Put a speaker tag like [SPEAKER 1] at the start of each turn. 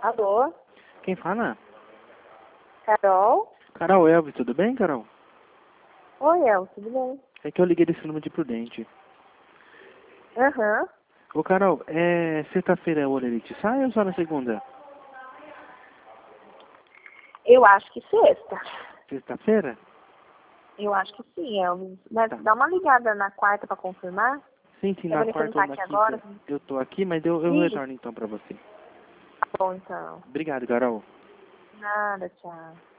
[SPEAKER 1] Alô?
[SPEAKER 2] Quem fala?
[SPEAKER 1] Carol?
[SPEAKER 2] Carol, Elvis, tudo bem, Carol?
[SPEAKER 1] Oi, El, tudo bem?
[SPEAKER 2] É que eu liguei desse número de Prudente.
[SPEAKER 1] Aham.
[SPEAKER 2] Ô, Carol, sexta-feira o Olerite sai ou só na segunda?
[SPEAKER 1] Eu acho que sexta.
[SPEAKER 2] Sexta-feira?
[SPEAKER 1] Eu acho que sim, Elvis. Mas
[SPEAKER 2] Tá.
[SPEAKER 1] dá uma ligada na quarta pra confirmar.
[SPEAKER 2] Sim,
[SPEAKER 1] Eu
[SPEAKER 2] na
[SPEAKER 1] vou ver se ele
[SPEAKER 2] quarta
[SPEAKER 1] tá
[SPEAKER 2] ou na
[SPEAKER 1] aqui agora.
[SPEAKER 2] quinta eu tô aqui, mas eu
[SPEAKER 1] Sim.
[SPEAKER 2] retorno então pra você.
[SPEAKER 1] Tá bom, então.
[SPEAKER 2] Obrigado, Carol.
[SPEAKER 1] Nada, tchau.